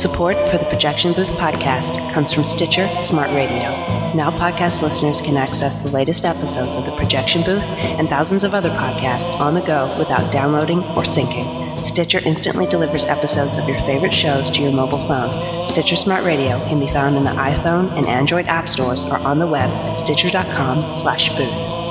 Support for the Projection Booth podcast comes from Stitcher Smart Radio. Now podcast listeners can access the latest episodes of the Projection Booth and thousands of other podcasts on the go without downloading or syncing. Stitcher instantly delivers episodes of your favorite shows to your mobile phone. Stitcher Smart Radio can be found in the iPhone and Android app stores or on the web at stitcher.com/booth.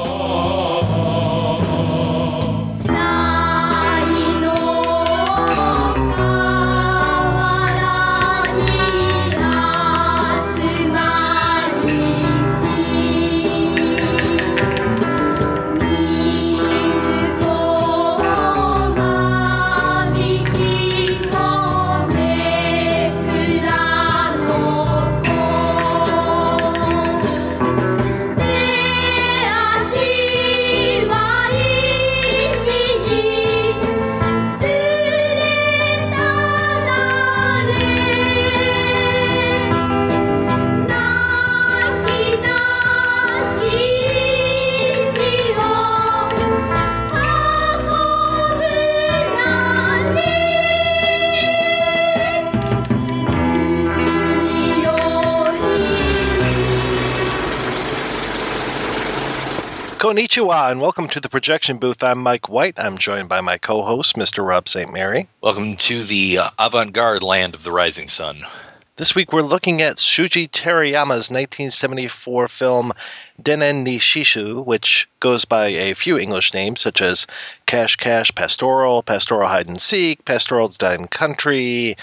Konnichiwa, and welcome to the Projection Booth. I'm Mike White. I'm joined by my co-host, Mr. Rob St. Mary. Welcome to the avant-garde land of the rising sun. This week we're looking at Shuji Terayama's 1974 film Dennen ni Shishu, which goes by a few English names such as Cash Cash Pastoral, Pastoral Hide and Seek, Pastoral Design Country,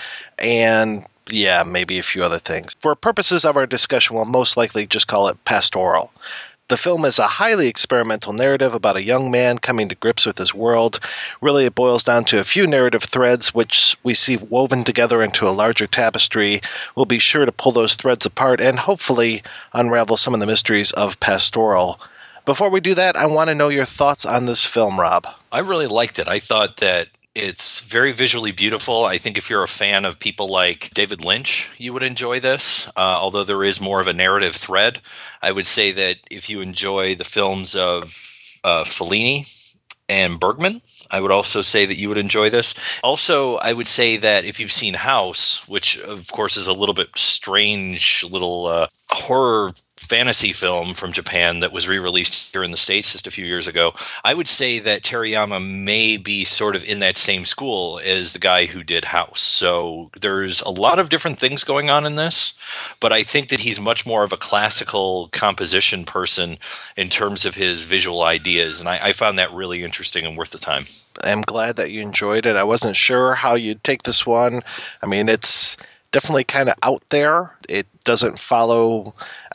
and maybe a few other things. For purposes of our discussion, we'll most likely just call it Pastoral. The film is a highly experimental narrative about a young man coming to grips with his world. Really, it boils down to a few narrative threads which we see woven together into a larger tapestry. We'll be sure to pull those threads apart and hopefully unravel some of the mysteries of Pastoral. Before we do that, I want to know your thoughts on this film, Rob. I really liked it. I thought that it's very visually beautiful. I think if you're a fan of people like David Lynch, you would enjoy this, although there is more of a narrative thread. I would say that if you enjoy the films of Fellini and Bergman, I would also say that you would enjoy this. Also, I would say that if you've seen House, which of course is a little bit strange little horror fantasy film from Japan that was re-released here in the States just a few years ago, I would say that Terayama may be sort of in that same school as the guy who did House. So there's a lot of different things going on in this, but I think that he's much more of a classical composition person in terms of his visual ideas, and I found that really interesting and worth the time. I'm glad that you enjoyed it. I wasn't sure how you'd take this one. I mean, it's definitely kind of out there. It doesn't follow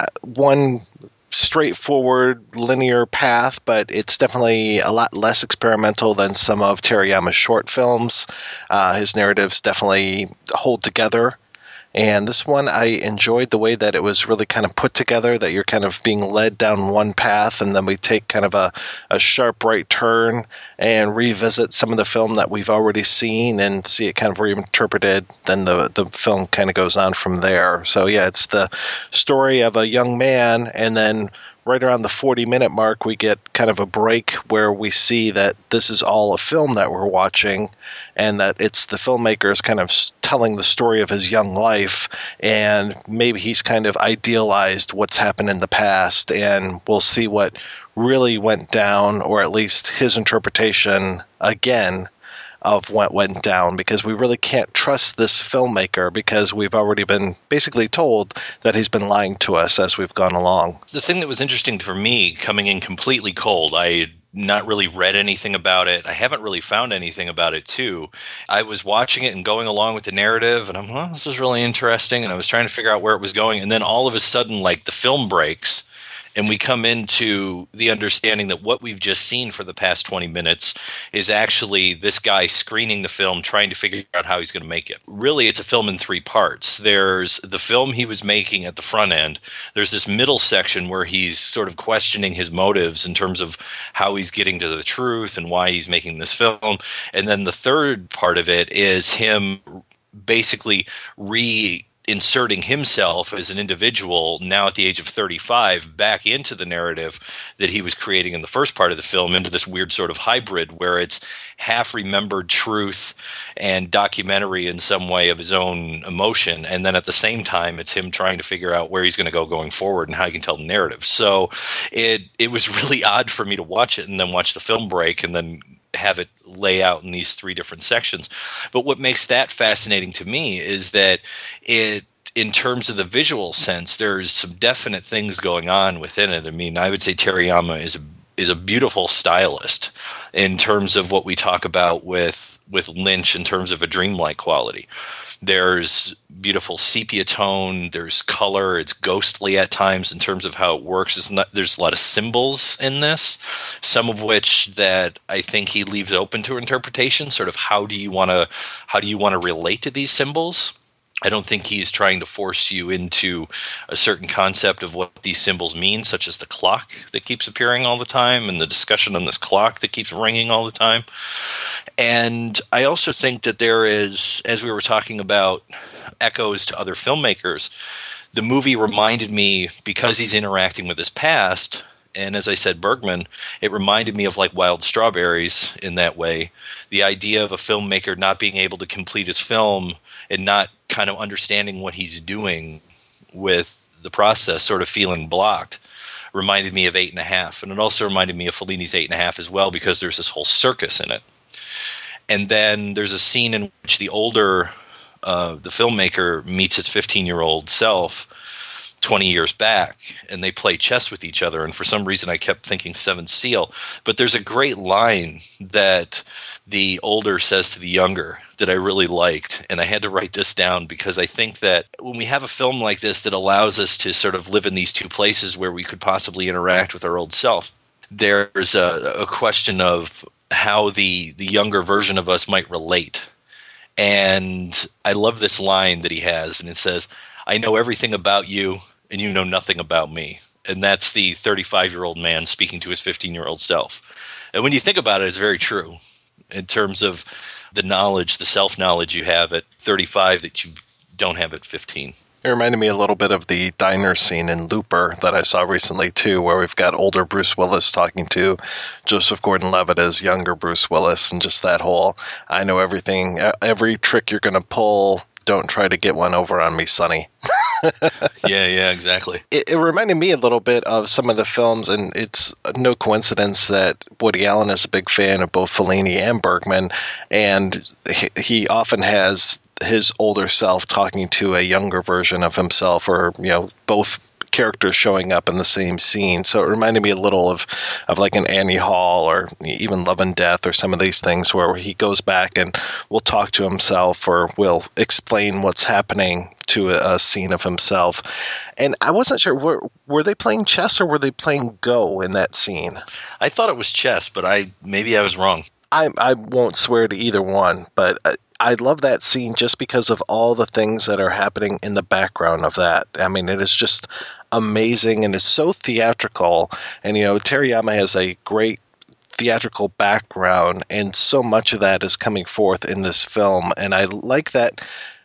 one straightforward linear path, but it's definitely a lot less experimental than some of Terayama's short films. His narratives definitely hold together. And this one, I enjoyed the way that it was really kind of put together, that you're kind of being led down one path, and then we take kind of a sharp right turn and revisit some of the film that we've already seen and see it kind of reinterpreted. Then the film kind of goes on from there. So yeah, it's the story of a young man, and then right around the 40-minute mark, we get kind of a break where we see that this is all a film that we're watching, and that it's the filmmaker's kind of telling the story of his young life, and maybe he's kind of idealized what's happened in the past, and we'll see what really went down, or at least his interpretation again of what went down, because we really can't trust this filmmaker because we've already been basically told that he's been lying to us as we've gone along. The thing that was interesting for me, coming in completely cold, I had not really read anything about it. I haven't really found anything about it too. I was watching it and going along with the narrative, and I'm, well, this is really interesting, and I was trying to figure out where it was going, and then all of a sudden, like, the film breaks, and we come into the understanding that what we've just seen for the past 20 minutes is actually this guy screening the film, trying to figure out how he's going to make it. Really, it's a film in three parts. There's the film he was making at the front end. There's this middle section where he's sort of questioning his motives in terms of how he's getting to the truth and why he's making this film. And then the third part of it is him basically inserting himself as an individual now at the age of 35 back into the narrative that he was creating in the first part of the film, into this weird sort of hybrid where it's half remembered truth and documentary in some way of his own emotion. And then at the same time, it's him trying to figure out where he's going to go going forward and how he can tell the narrative. So it was really odd for me to watch it and then watch the film break and then have it lay out in these three different sections. But what makes that fascinating to me is that in terms of the visual sense, there's some definite things going on within it. I mean, I would say Terayama is a beautiful stylist in terms of what we talk about with Lynch in terms of a dreamlike quality. There's beautiful sepia tone, there's color, it's ghostly at times in terms of how it works. There's a lot of symbols in this, some of which that I think he leaves open to interpretation, sort of how do you want to relate to these symbols? I don't think he's trying to force you into a certain concept of what these symbols mean, such as the clock that keeps appearing all the time and the discussion on this clock that keeps ringing all the time. And I also think that there is, as we were talking about echoes to other filmmakers, the movie reminded me, because he's interacting with his past, and as I said, Bergman, it reminded me of like Wild Strawberries in that way. The idea of a filmmaker not being able to complete his film and not kind of understanding what he's doing with the process, sort of feeling blocked, reminded me of 8.5. And it also reminded me of Fellini's 8.5 as well, because there's this whole circus in it. And then there's a scene in which the filmmaker meets his 15-year-old self 20 years back, and they play chess with each other. And for some reason, I kept thinking Seventh Seal. But there's a great line that the older says to the younger that I really liked, and I had to write this down because I think that when we have a film like this that allows us to sort of live in these two places where we could possibly interact with our old self, there's a question of how the younger version of us might relate. And I love this line that he has, and it says, "I know everything about you, and you know nothing about me." And that's the 35-year-old man speaking to his 15-year-old self. And when you think about it, it's very true in terms of the knowledge, the self-knowledge you have at 35 that you don't have at 15. It reminded me a little bit of the diner scene in Looper that I saw recently, too, where we've got older Bruce Willis talking to Joseph Gordon-Levitt as younger Bruce Willis, and just that whole, I know everything, every trick you're going to pull, don't try to get one over on me, Sonny. Yeah, exactly. It reminded me a little bit of some of the films, and it's no coincidence that Woody Allen is a big fan of both Fellini and Bergman, and he often has his older self talking to a younger version of himself, or both characters showing up in the same scene. So it reminded me a little of like an Annie Hall, or even Love and Death, or some of these things where he goes back and will talk to himself, or will explain what's happening to a scene of himself. And I wasn't sure, were they playing chess or were they playing Go in that scene? I thought it was chess, but maybe I was wrong. I won't swear to either one, but I love that scene just because of all the things that are happening in the background of that. I mean, it is just amazing, and it's so theatrical. And, Terayama has a great theatrical background, and so much of that is coming forth in this film. And I like that.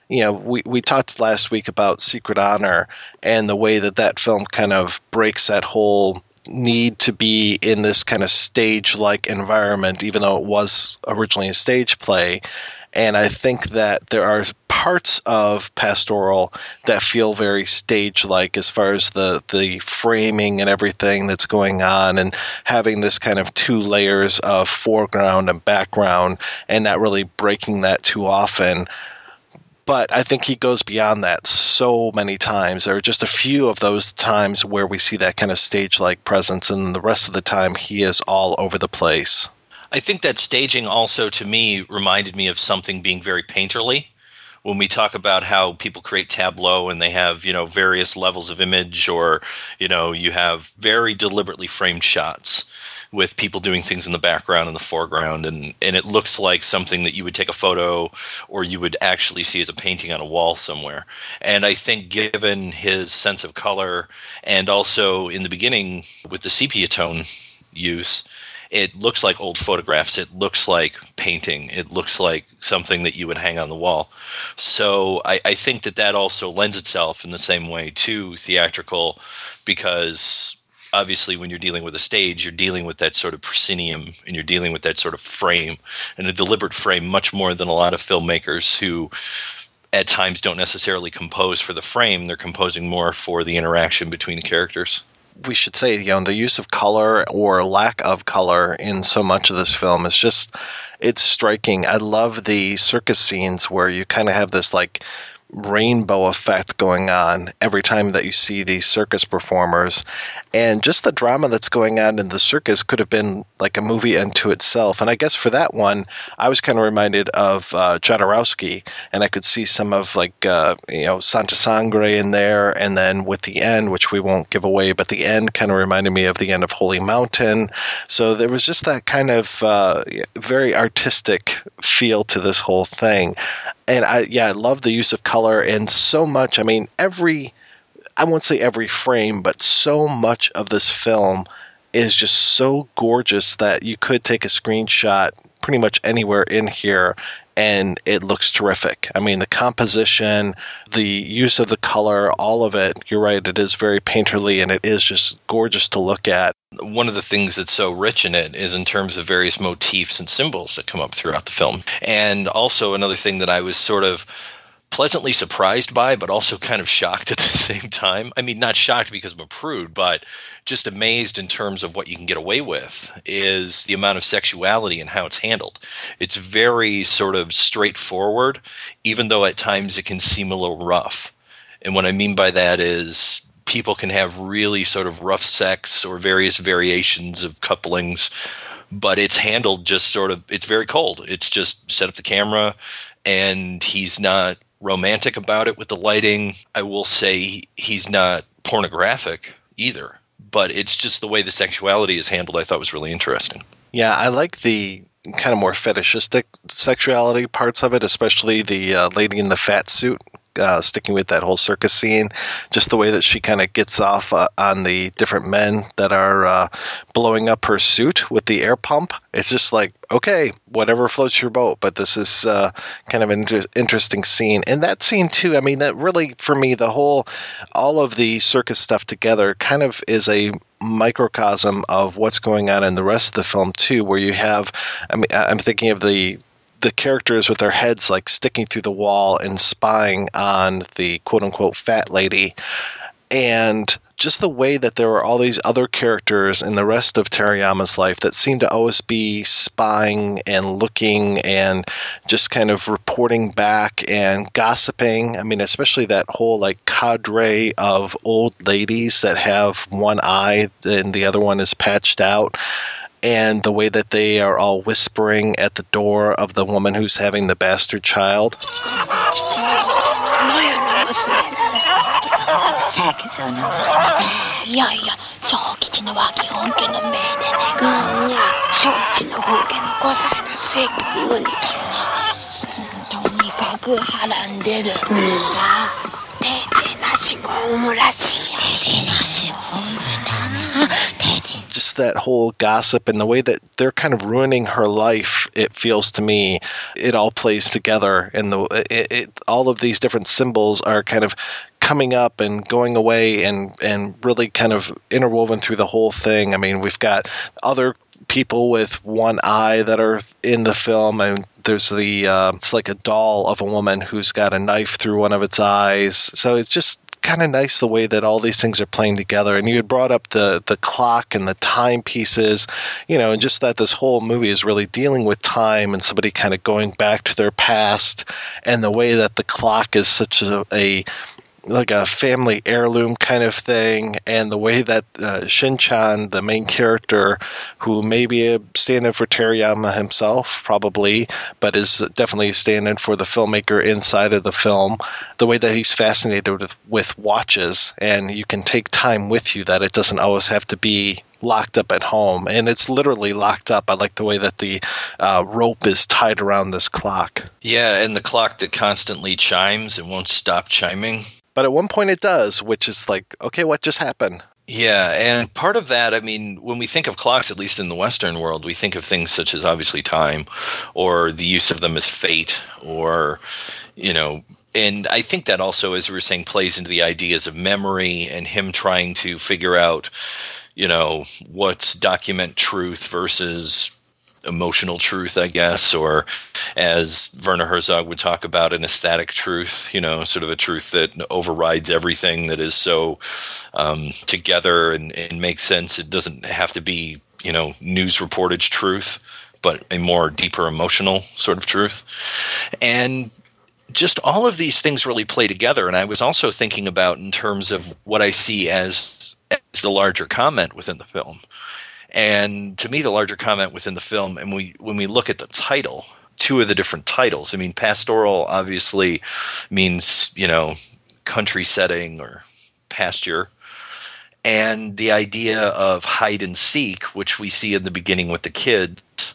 We talked last week about Secret Honor and the way that film kind of breaks that whole need to be in this kind of stage-like environment, even though it was originally a stage play. And I think that there are parts of Pastoral that feel very stage-like as far as the framing and everything that's going on, and having this kind of two layers of foreground and background, and not really breaking that too often. But I think he goes beyond that so many times. There are just a few of those times where we see that kind of stage-like presence, and the rest of the time he is all over the place. I think that staging also, to me, reminded me of something being very painterly. When we talk about how people create tableau and they have, various levels of image, or, you have very deliberately framed shots with people doing things in the background and the foreground, and it looks like something that you would take a photo or you would actually see as a painting on a wall somewhere. And I think given his sense of color, and also in the beginning with the sepia tone use, It looks like old photographs. It looks like painting. It looks like something that you would hang on the wall. So I think that also lends itself in the same way to theatrical, because obviously when you're dealing with a stage, you're dealing with that sort of proscenium, and you're dealing with that sort of frame, and a deliberate frame, much more than a lot of filmmakers who at times don't necessarily compose for the frame. They're composing more for the interaction between the characters. We should say, the use of color or lack of color in so much of this film is just, it's striking. I love the circus scenes where you kind of have this like rainbow effect going on every time that you see these circus performers, and just the drama that's going on in the circus could have been like a movie unto itself. And I guess for that one, I was kind of reminded of Jodorowsky, and I could see some of like Santa Sangre in there, and then with the end, which we won't give away, but the end kind of reminded me of the end of Holy Mountain. So there was just that kind of very artistic feel to this whole thing. And I love the use of color, and so much. I mean, I won't say every frame, but so much of this film is just so gorgeous that you could take a screenshot pretty much anywhere in here and it looks terrific. I mean, the composition, the use of the color, all of it, you're right, it is very painterly, and it is just gorgeous to look at. One of the things that's so rich in it is in terms of various motifs and symbols that come up throughout the film. And also another thing that I was sort of pleasantly surprised by, but also kind of shocked at the same time. I mean, not shocked because I'm a prude, but just amazed in terms of what you can get away with, is the amount of sexuality and how it's handled. It's very sort of straightforward, even though at times it can seem a little rough. And what I mean by that is people can have really sort of rough sex or various variations of couplings, but it's handled just sort of, it's very cold. It's just set up the camera, and he's not romantic about it with the lighting. I will say he's not pornographic either, but it's just the way the sexuality is handled I thought was really interesting. Yeah, I like the kind of more fetishistic sexuality parts of it, especially the lady in the fat suit. Sticking with that whole circus scene, just the way that she kind of gets off on the different men that are blowing up her suit with the air pump. It's just like, okay, whatever floats your boat, but this is kind of an interesting scene. And that scene too, I mean, that really, for me, all of the circus stuff together kind of is a microcosm of what's going on in the rest of the film too, where you have, I mean, I'm thinking of the characters with their heads like sticking through the wall and spying on the quote-unquote fat lady, and just the way that there are all these other characters in the rest of Terayama's life that seem to always be spying and looking and just kind of reporting back and gossiping. I mean, especially that whole like cadre of old ladies that have one eye and the other one is patched out. And the way that they are all whispering at the door of the woman who's having the bastard child. Just that whole gossip and the way that they're kind of ruining her life, it feels to me, it all plays together. And all of these different symbols are kind of coming up and going away and really kind of interwoven through the whole thing. I mean, we've got other people with one eye that are in the film, and there's it's like a doll of a woman who's got a knife through one of its eyes. So it's just kind of nice the way that all these things are playing together. And you had brought up the clock and the timepieces, and just that this whole movie is really dealing with time and somebody kind of going back to their past, and the way that the clock is such a like a family heirloom kind of thing, and the way that Shin-chan, the main character, who may be a stand-in for Terayama himself, probably, but is definitely a stand-in for the filmmaker inside of the film, the way that he's fascinated with watches, and you can take time with you, that it doesn't always have to be locked up at home. And it's literally locked up. I like the way that the rope is tied around this clock. Yeah, and the clock that constantly chimes and won't stop chiming. But at one point it does, which is like, okay, what just happened? Yeah, and part of that, I mean, when we think of clocks, at least in the Western world, we think of things such as obviously time, or the use of them as fate, or, and I think that also, as we were saying, plays into the ideas of memory and him trying to figure out, what's document truth versus emotional truth, I guess, or as Werner Herzog would talk about, an aesthetic truth, sort of a truth that overrides everything, that is so together and makes sense. It doesn't have to be, news reportage truth, but a more deeper emotional sort of truth. And just all of these things really play together. And I was also thinking about in terms of what I see as the larger comment within the film. And to me, the larger comment within the film, and when we look at the title, two of the different titles, I mean, pastoral obviously means, country setting or pasture. And the idea of hide and seek, which we see in the beginning with the kids,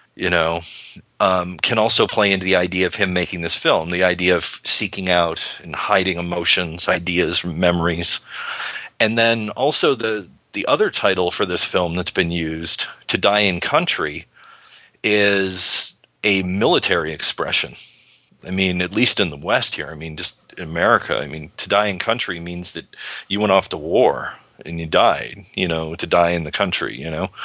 can also play into the idea of him making this film, the idea of seeking out and hiding emotions, ideas, memories. And then also the other title for this film that's been used, To Die in Country, is a military expression. I mean, at least in the West here, I mean, just in America, I mean, to die in country means that you went off to war and you died, to die in the country,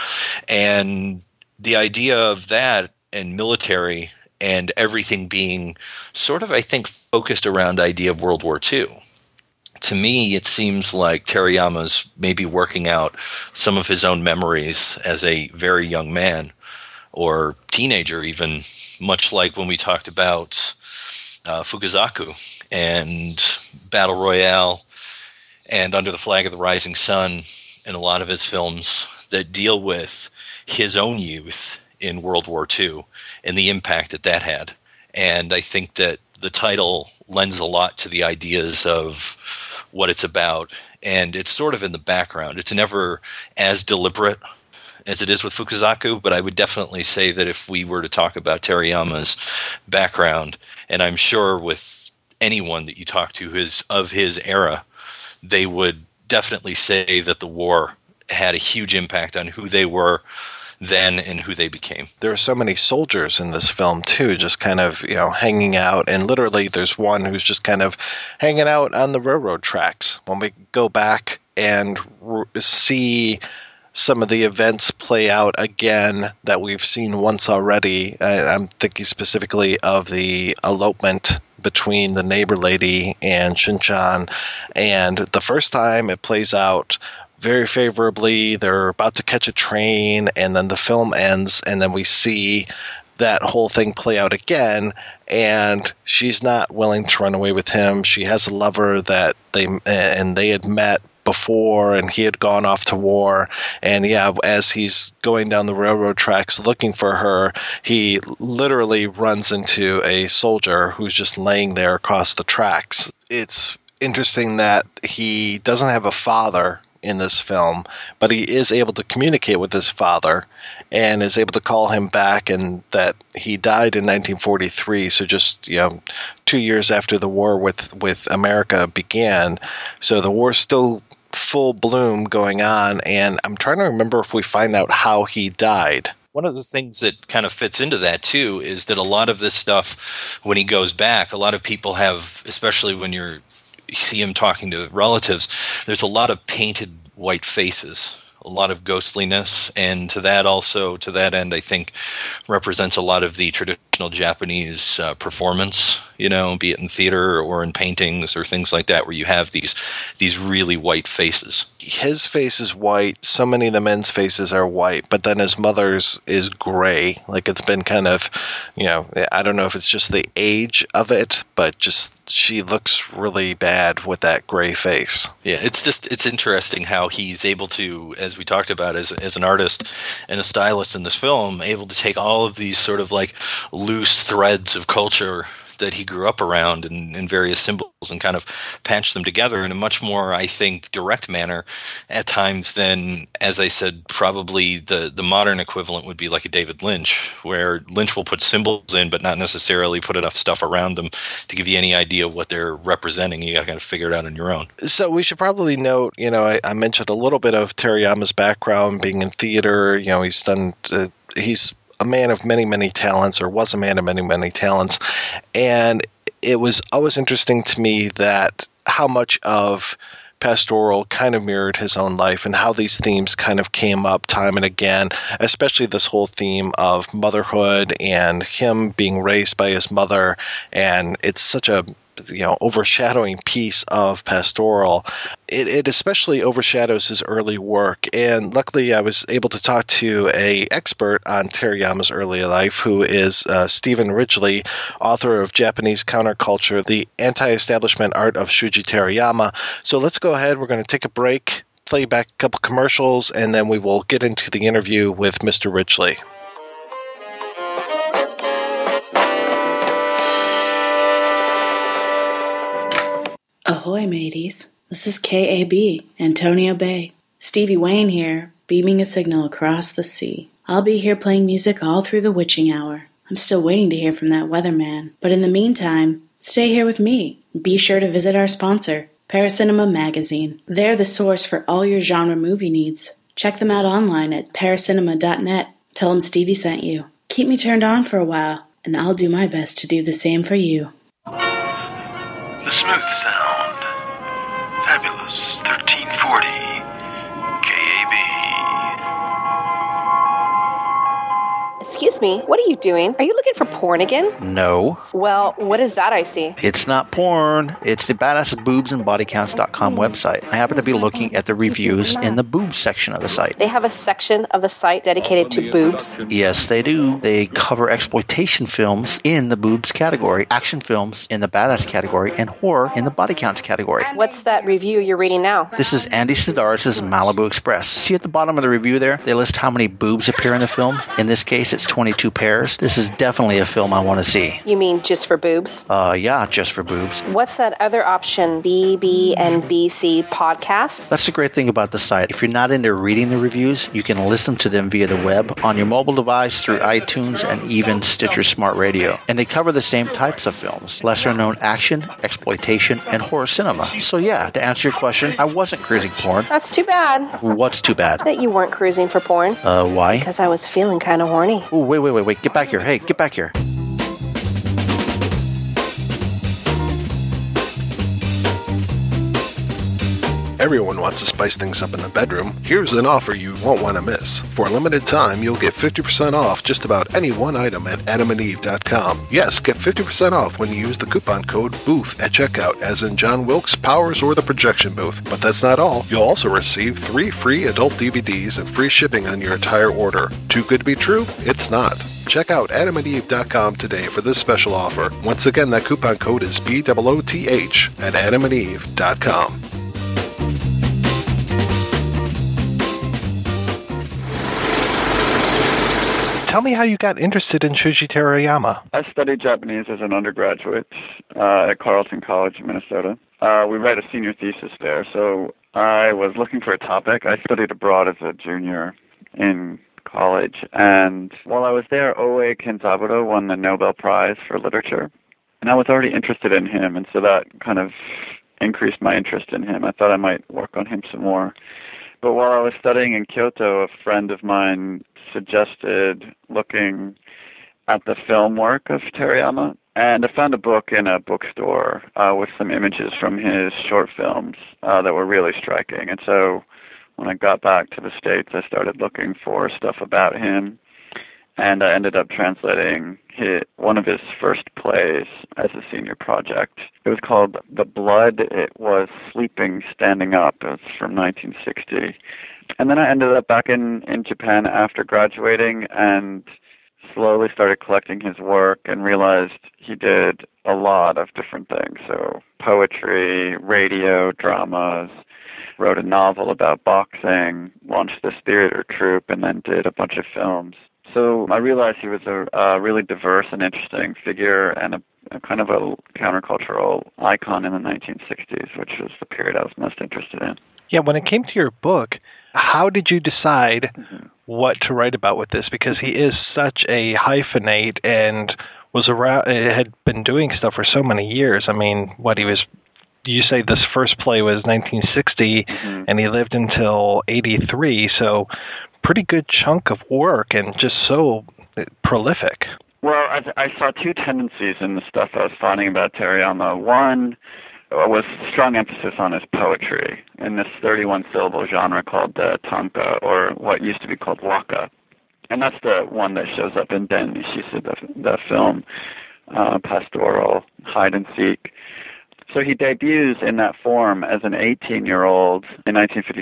And the idea of that and military and everything being sort of, I think, focused around the idea of World War II. To me, it seems like Terayama's maybe working out some of his own memories as a very young man or teenager, even, much like when we talked about Fukuzaku and Battle Royale and Under the Flag of the Rising Sun, and a lot of his films that deal with his own youth in World War II and the impact that had. And I think that the title lends a lot to the ideas of what it's about, and it's sort of in the background. It's never as deliberate as it is with Fukuzaku, but I would definitely say that if we were to talk about Terayama's background, and I'm sure with anyone that you talk to who's of his era, they would definitely say that the war had a huge impact on who they were then and who they became. There are so many soldiers in this film too, just kind of, hanging out, and literally there's one who's just kind of hanging out on the railroad tracks. When we go back and see some of the events play out again that we've seen once already, I'm thinking specifically of the elopement between the neighbor lady and Shinchan, and the first time it plays out very favorably. They're about to catch a train, and then the film ends, and then we see that whole thing play out again, and she's not willing to run away with him. She has a lover that they had met before, and he had gone off to war, and as he's going down the railroad tracks looking for her, he literally runs into a soldier who's just laying there across the tracks. It's interesting that he doesn't have a father in this film, but he is able to communicate with his father and is able to call him back, and that he died in 1943, so just 2 years after the war with America began. So the war's still full bloom going on, and I'm trying to remember if we find out how he died. One of the things that kind of fits into that, too, is that a lot of this stuff, when he goes back, a lot of people have, especially when you see him talking to relatives, there's a lot of painted white faces, a lot of ghostliness, and to that end, I think represents a lot of the traditional Japanese performance, be it in theater or in paintings or things like that, where you have these really white faces. His face is white. So many of the men's faces are white, but then his mother's is gray. Like, it's been kind of, I don't know if it's just the age of it, but just she looks really bad with that gray face. Yeah, it's interesting how he's able to, as we talked about, as an artist and a stylist in this film, able to take all of these sort of like loose threads of culture that he grew up around and various symbols and kind of patched them together in a much more, I think, direct manner at times than, as I said, probably the modern equivalent would be like a David Lynch, where Lynch will put symbols in but not necessarily put enough stuff around them to give you any idea of what they're representing. You got to kind of figure it out on your own. So we should probably note, I mentioned a little bit of Terayama's background being in theater. He's a man of many, many talents, or was a man of many, many talents. And it was always interesting to me that how much of Pastoral kind of mirrored his own life and how these themes kind of came up time and again, especially this whole theme of motherhood and him being raised by his mother. And it's such a overshadowing piece of Pastoral. It especially overshadows his early work. And luckily I was able to talk to an expert on Terayama's early life, who is Stephen Ridgely, author of Japanese Counterculture, The Anti-Establishment Art of Shuji Terayama. So let's go ahead. We're going to take a break, play back a couple commercials, and then we will get into the interview with Mr. Ridgely. Ahoy, mateys. This is KAB, Antonio Bay. Stevie Wayne here, beaming a signal across the sea. I'll be here playing music all through the witching hour. I'm still waiting to hear from that weatherman. But in the meantime, stay here with me. Be sure to visit our sponsor, Paracinema Magazine. They're the source for all your genre movie needs. Check them out online at paracinema.net. Tell them Stevie sent you. Keep me turned on for a while, and I'll do my best to do the same for you. The smooth sound. Fabulous 1340 KAB. Excuse me, what are you doing? Are you looking for porn again? No. Well, what is that I see? It's not porn. It's the badassboobsandbodycounts.com website. I happen to be looking at the reviews in the boobs section of the site. They have a section of the site dedicated to boobs? Yes, they do. They cover exploitation films in the boobs category, action films in the badass category, and horror in the body counts category. What's that review you're reading now? This is Andy Sidaris' Malibu Express. See at the bottom of the review there? They list how many boobs appear in the film. In this case, it's 22 pairs. This is definitely a film I want to see. You mean just for boobs? Yeah, just for boobs. What's that other option, BB and BC podcast? That's the great thing about the site. If you're not into reading the reviews, you can listen to them via the web, on your mobile device, through iTunes, and even Stitcher Smart Radio. And they cover the same types of films: lesser-known action, exploitation, and horror cinema. So yeah, to answer your question, I wasn't cruising porn. That's too bad. What's too bad? That you weren't cruising for porn. Why? Because I was feeling kind of horny. Oh, wait. Get back here. Hey, get back here. Everyone wants to spice things up in the bedroom. Here's an offer you won't want to miss. For a limited time, you'll get 50% off just about any one item at adamandeve.com. Yes, get 50% off when you use the coupon code BOOTH at checkout, as in John Wilkes, Powers, or the Projection Booth. But that's not all. You'll also receive 3 free adult DVDs and free shipping on your entire order. Too good to be true? It's not. Check out adamandeve.com today for this special offer. Once again, that coupon code is BOOTH at adamandeve.com. Tell me how you got interested in Shuji Terayama. I studied Japanese as an undergraduate at Carleton College in Minnesota. We read a senior thesis there, so I was looking for a topic. I studied abroad as a junior in college, and while I was there, Oe Kenzaburo won the Nobel Prize for Literature, and I was already interested in him, and so that kind of increased my interest in him. I thought I might work on him some more. But while I was studying in Kyoto, a friend of mine suggested looking at the film work of Terayama, and I found a book in a bookstore with some images from his short films that were really striking. And so when I got back to the States, I started looking for stuff about him, and I ended up translating one of his first plays as a senior project. It was called The Blood It Was Sleeping Standing Up. It was from 1960. And then I ended up back in Japan after graduating and slowly started collecting his work and realized he did a lot of different things. So poetry, radio, dramas, wrote a novel about boxing, launched this theater troupe, and then did a bunch of films. So I realized he was a really diverse and interesting figure and a kind of a countercultural icon in the 1960s, which was the period I was most interested in. Yeah, when it came to your book, how did you decide what to write about with this? Because he is such a hyphenate and was around, had been doing stuff for so many years. I mean, you say this first play was 1960, and he lived until 83, so pretty good chunk of work and just so prolific. Well, I saw two tendencies in the stuff I was finding about Terayama. One was strong emphasis on his poetry in this 31-syllable genre called tanka, or what used to be called waka. And that's the one that shows up in Den Nishisa, the film, pastoral, hide and seek. So he debuts in that form as an 18-year-old in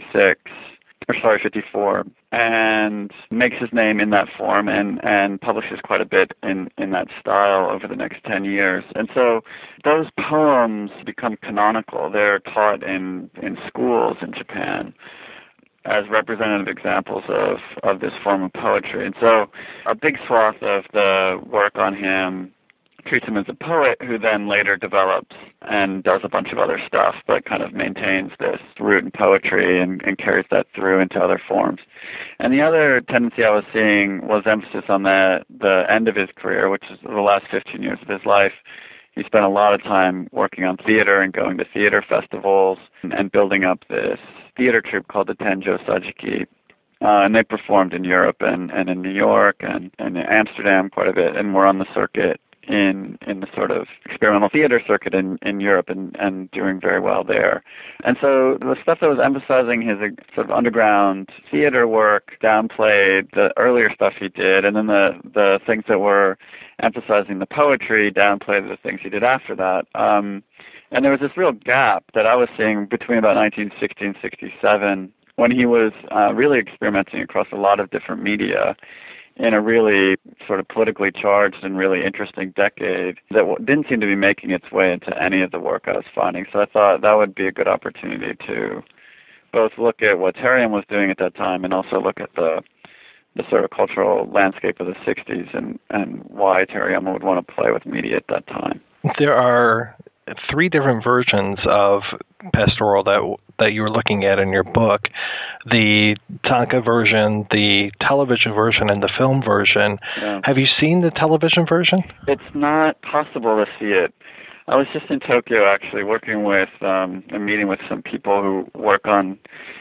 1954, and makes his name in that form and publishes quite a bit in that style over the next 10 years. And so those poems become canonical. They're taught in schools in Japan as representative examples of this form of poetry. And so a big swath of the work on him treats him as a poet who then later develops and does a bunch of other stuff, but kind of maintains this root in poetry and carries that through into other forms. And the other tendency I was seeing was emphasis on the end of his career, which is the last 15 years of his life. He spent a lot of time working on theater and going to theater festivals and building up this theater troupe called the Tenjo Sajiki. And they performed in Europe and in New York and in Amsterdam quite a bit, and were on the circuit in the sort of experimental theater circuit in Europe and doing very well there. And so the stuff that was emphasizing his sort of underground theater work downplayed the earlier stuff he did, and then the things that were emphasizing the poetry downplayed the things he did after that. And there was this real gap that I was seeing between about 1960 and 67 when he was really experimenting across a lot of different media in a really sort of politically charged and really interesting decade that didn't seem to be making its way into any of the work I was finding. So I thought that would be a good opportunity to both look at what Terayama was doing at that time and also look at the sort of cultural landscape of the 60s and why Terayama would want to play with media at that time. There are 3 different versions of pastoral that you were looking at in your book: the tanka version, the television version, and the film version. Yeah. Have you seen the television version? It's not possible to see it. I was just in Tokyo actually working with a meeting with some people who work on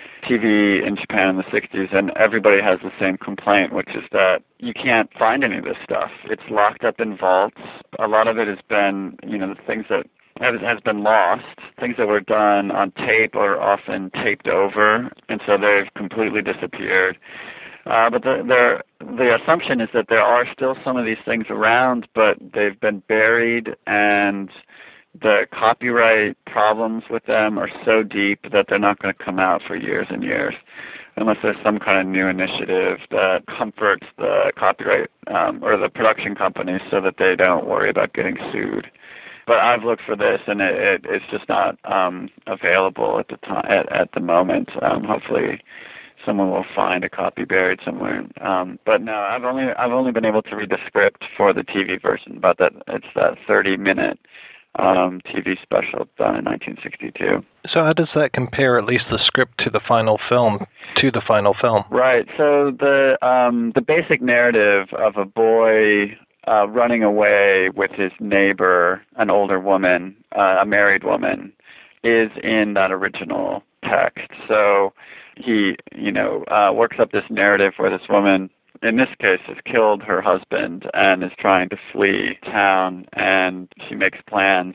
TV in Japan in the 60s, and everybody has the same complaint, which is that you can't find any of this stuff. It's locked up in vaults. A lot of it has been, the things that has been lost. Things that were done on tape are often taped over, and so they've completely disappeared. But the assumption is that there are still some of these things around, but they've been buried, and the copyright problems with them are so deep that they're not going to come out for years and years, unless there's some kind of new initiative that comforts the copyright or the production companies so that they don't worry about getting sued. But I've looked for this, and it's just not available at the time at the moment. Hopefully, someone will find a copy buried somewhere. But no, I've only been able to read the script for the TV version. About that, it's that 30-minute TV special done in 1962. So how does that compare, at least the script to the final film? Right. So the basic narrative of a boy running away with his neighbor, an older woman, a married woman, is in that original text. So he, works up this narrative where this woman, in this case, has killed her husband and is trying to flee town, and she makes plans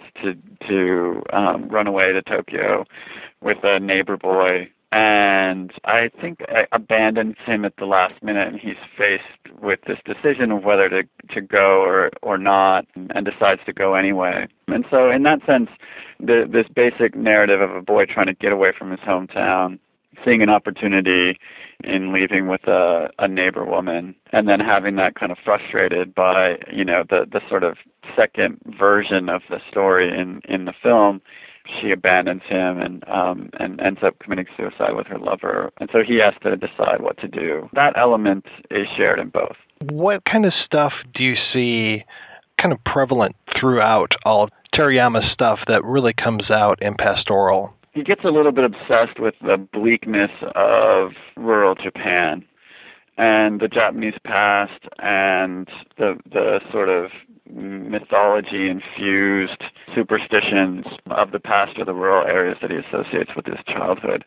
to run away to Tokyo with a neighbor boy, and I think abandons him at the last minute, and he's faced with this decision of whether to go or not, and decides to go anyway. And so in that sense, this basic narrative of a boy trying to get away from his hometown, seeing an opportunity in leaving with a neighbor woman, and then having that kind of frustrated by, the sort of second version of the story in the film. She abandons him and ends up committing suicide with her lover. And so he has to decide what to do. That element is shared in both. What kind of stuff do you see kind of prevalent throughout all of Terayama's stuff that really comes out in Pastoral. He gets a little bit obsessed with the bleakness of rural Japan and the Japanese past and the sort of mythology-infused superstitions of the past or the rural areas that he associates with his childhood.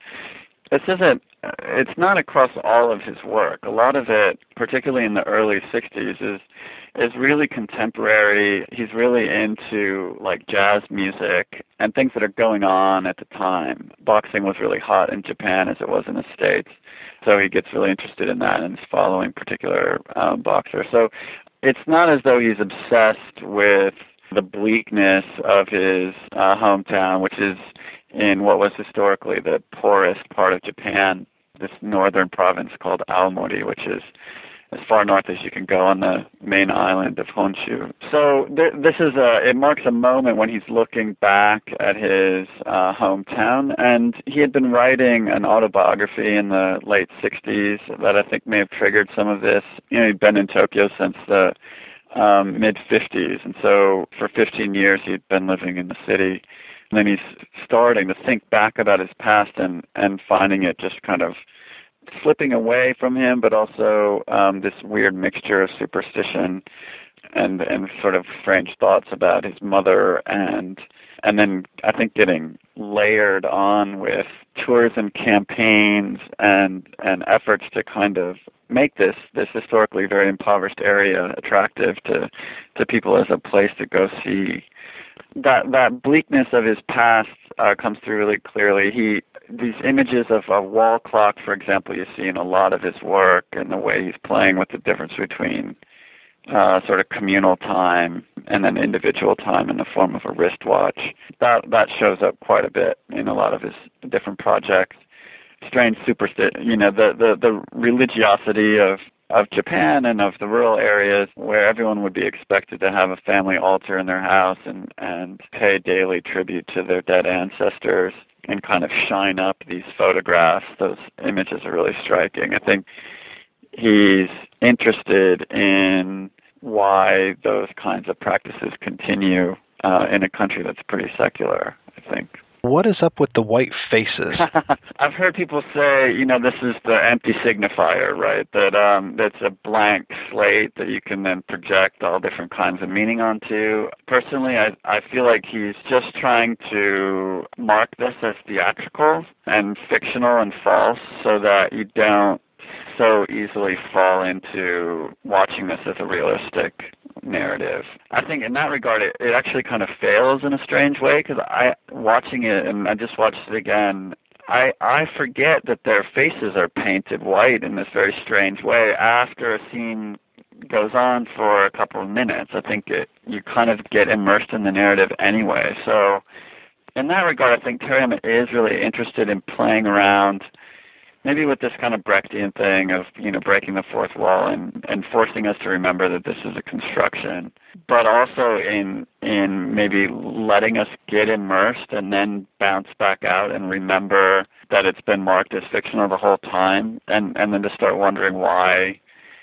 It's not across all of his work. A lot of it, particularly in the early 60s, is really contemporary. He's really into like jazz music and things that are going on at the time. Boxing was really hot in Japan as it was in the States. So he gets really interested in that and is following particular boxers. So it's not as though he's obsessed with the bleakness of his hometown, which is in what was historically the poorest part of Japan, this northern province called Aomori, which is as far north as you can go on the main island of Honshu. So it marks a moment when he's looking back at his hometown, and he had been writing an autobiography in the late 60s that I think may have triggered some of this. You know, he'd been in Tokyo since the mid-50s, and so for 15 years he'd been living in the city. And then he's starting to think back about his past and finding it just kind of slipping away from him, but also this weird mixture of superstition and sort of strange thoughts about his mother, and then I think getting layered on with tourism campaigns and efforts to kind of make this historically very impoverished area attractive to people as a place to go see. That bleakness of his past comes through really clearly. These images of a wall clock, for example, you see in a lot of his work, and the way he's playing with the difference between sort of communal time and then individual time in the form of a wristwatch. That shows up quite a bit in a lot of his different projects. Strange superstition, the religiosity of Japan and of the rural areas where everyone would be expected to have a family altar in their house and pay daily tribute to their dead ancestors and kind of shine up these photographs. Those images are really striking. I think he's interested in why those kinds of practices continue in a country that's pretty secular, I think. What is up with the white faces? I've heard people say, this is the empty signifier, right? That's a blank slate that you can then project all different kinds of meaning onto. Personally, I feel like he's just trying to mark this as theatrical and fictional and false so that you don't so easily fall into watching this as a realistic narrative. I think in that regard, it actually kind of fails in a strange way, because watching it, and I just watched it again, I forget that their faces are painted white in this very strange way after a scene goes on for a couple of minutes. I think you kind of get immersed in the narrative anyway. So in that regard, I think Terayama is really interested in playing around maybe with this kind of Brechtian thing of, breaking the fourth wall and forcing us to remember that this is a construction, but also in maybe letting us get immersed and then bounce back out and remember that it's been marked as fictional the whole time, and then to start wondering why,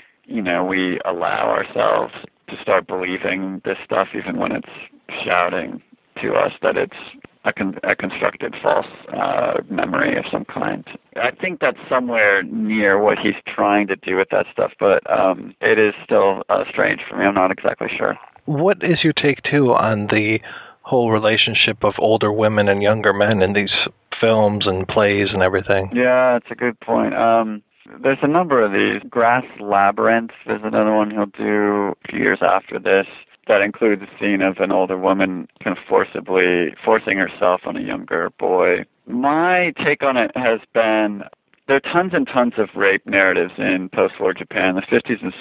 we allow ourselves to start believing this stuff even when it's shouting to us that it's a constructed false memory of some kind. I think that's somewhere near what he's trying to do with that stuff, but it is still strange for me. I'm not exactly sure. What is your take, too, on the whole relationship of older women and younger men in these films and plays and everything? Yeah, it's a good point. There's a number of these. Grass Labyrinth is another one he'll do a few years after this. That includes a scene of an older woman kind of forcing herself on a younger boy. My take on it has been, there are tons and tons of rape narratives in post-war Japan. The 50s and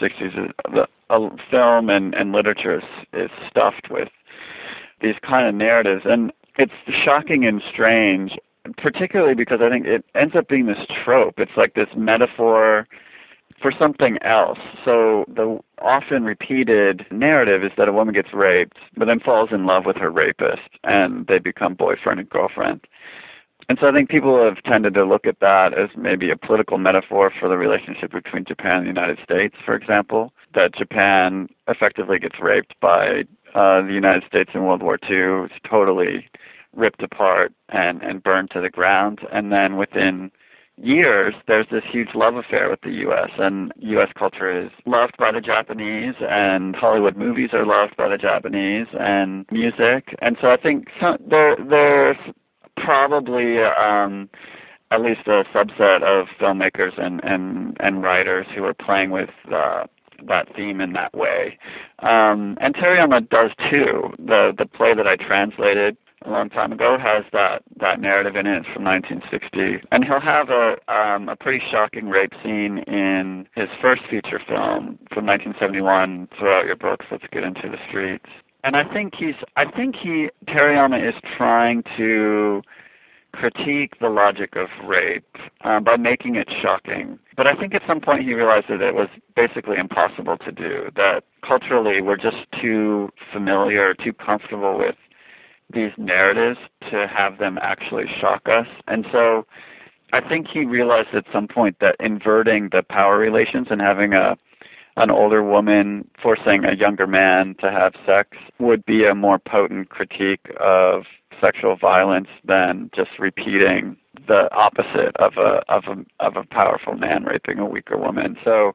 60s, film and literature is stuffed with these kind of narratives. And it's shocking and strange, particularly because I think it ends up being this trope. It's like this metaphor for something else. So the often repeated narrative is that a woman gets raped, but then falls in love with her rapist, and they become boyfriend and girlfriend. And so I think people have tended to look at that as maybe a political metaphor for the relationship between Japan and the United States, for example, that Japan effectively gets raped by the United States in World War II. It's totally ripped apart and burned to the ground. And then within years, there's this huge love affair with the U.S., and U.S. culture is loved by the Japanese, and Hollywood movies are loved by the Japanese, and music. And so I think there's probably at least a subset of filmmakers and writers who are playing with that theme in that way. And Terayama does too. The play that I translated a long time ago has that narrative in it. It's from 1960. And he'll have a pretty shocking rape scene in his first feature film from 1971, Throw Out Your Books, Let's Get Into the Streets. And I think Terayama is trying to critique the logic of rape by making it shocking. But I think at some point he realized that it was basically impossible to do, that culturally we're just too familiar, too comfortable with these narratives to have them actually shock us. And so I think he realized at some point that inverting the power relations and having an older woman forcing a younger man to have sex would be a more potent critique of sexual violence than just repeating the opposite of a powerful man raping a weaker woman. So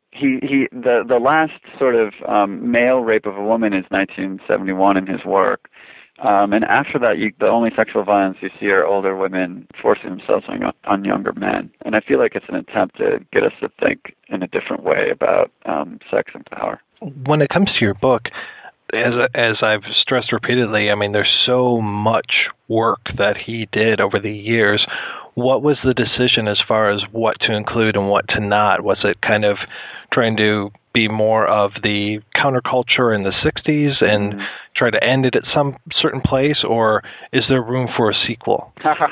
the last sort of male rape of a woman is 1971 in his work. And after that, the only sexual violence you see are older women forcing themselves on younger men. And I feel like it's an attempt to get us to think in a different way about sex and power. When it comes to your book, as I've stressed repeatedly, I mean, there's so much work that he did over the years. What was the decision as far as what to include and what to not? Was it kind of trying to be more of the counterculture in the 60s and try to end it at some certain place, or is there room for a sequel?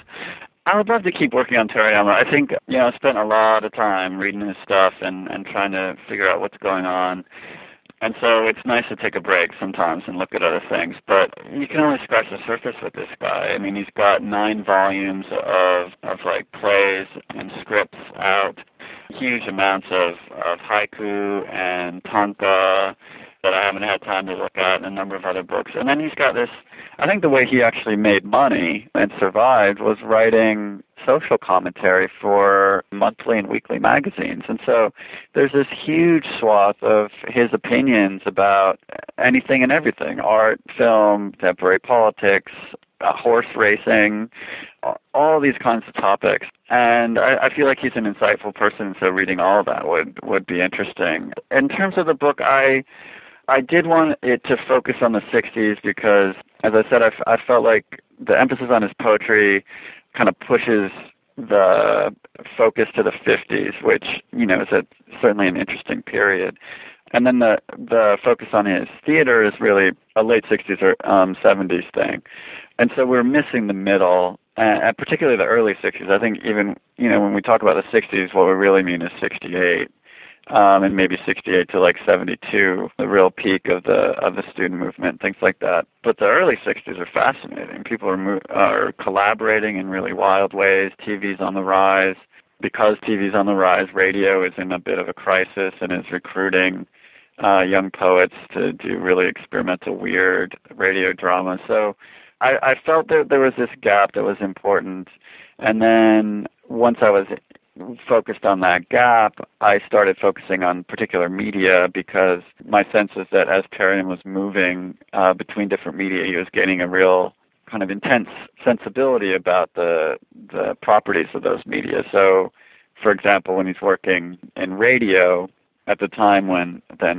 I would love to keep working on Terayama. I think, I spent a lot of time reading his stuff and trying to figure out what's going on. And so it's nice to take a break sometimes and look at other things. But you can only scratch the surface with this guy. I mean, he's got 9 volumes of like plays and scripts out, huge amounts of haiku and tanka that I haven't had time to look at, and a number of other books. And then he's got this, I think the way he actually made money and survived was writing social commentary for monthly and weekly magazines. And so there's this huge swath of his opinions about anything and everything: art, film, contemporary politics, horse racing, all these kinds of topics. And I feel like he's an insightful person, so reading all of that would be interesting. In terms of the book, I did want it to focus on the 60s because, as I said, I felt like the emphasis on his poetry kind of pushes the focus to the 50s, which, is certainly an interesting period. And then the focus on his theater is really a late 60s or 70s thing. And so we're missing the middle, and particularly the early 60s. I think even, when we talk about the 60s, what we really mean is 68. And maybe 68 to like 72, the real peak of the student movement, things like that. But the early 60s are fascinating. People are collaborating in really wild ways. TV's on the rise. Because TV's on the rise, radio is in a bit of a crisis and is recruiting young poets to do really experimental, weird radio drama. So I felt that there was this gap that was important. And then once I was focused on that gap, I started focusing on particular media because my sense was that as Terayama was moving between different media, he was gaining a real kind of intense sensibility about the properties of those media. So, for example, when he's working in radio, at the time when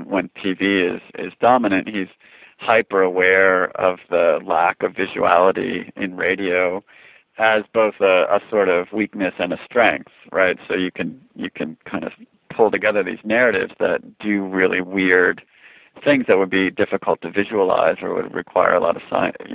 TV is dominant, he's hyper aware of the lack of visuality in radio as both a sort of weakness and a strength, right? So you can kind of pull together these narratives that do really weird things that would be difficult to visualize or would require a lot of